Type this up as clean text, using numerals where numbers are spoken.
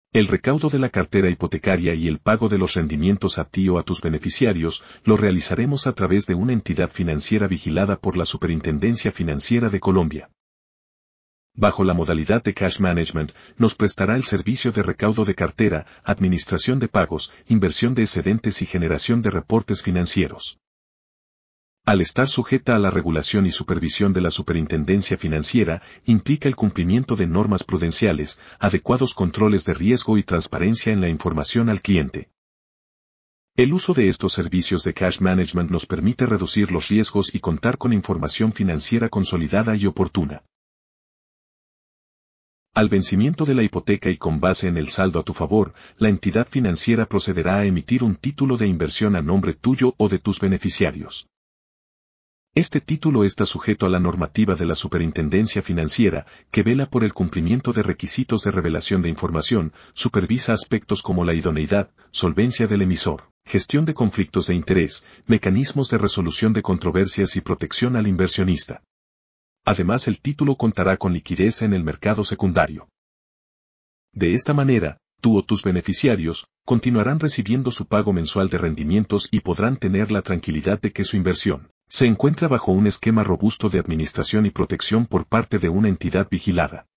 El recaudo de la cartera hipotecaria y el pago de los rendimientos a ti o a tus beneficiarios lo realizaremos a través de una entidad financiera vigilada por la Superintendencia Financiera de Colombia. Bajo la modalidad de Cash Management, nos prestará el servicio de recaudo de cartera, administración de pagos, inversión de excedentes y generación de reportes financieros. Al estar sujeta a la regulación y supervisión de la Superintendencia Financiera, implica el cumplimiento de normas prudenciales, adecuados controles de riesgo y transparencia en la información al cliente. El uso de estos servicios de Cash Management nos permite reducir los riesgos y contar con información financiera consolidada y oportuna. Al vencimiento de la hipoteca y con base en el saldo a tu favor, la entidad financiera procederá a emitir un título de inversión a nombre tuyo o de tus beneficiarios. Este título está sujeto a la normativa de la Superintendencia Financiera, que vela por el cumplimiento de requisitos de revelación de información, supervisa aspectos como la idoneidad, solvencia del emisor, gestión de conflictos de interés, mecanismos de resolución de controversias y protección al inversionista. Además, el título contará con liquidez en el mercado secundario. De esta manera, tú o tus beneficiarios continuarán recibiendo su pago mensual de rendimientos y podrán tener la tranquilidad de que su inversión se encuentra bajo un esquema robusto de administración y protección por parte de una entidad vigilada.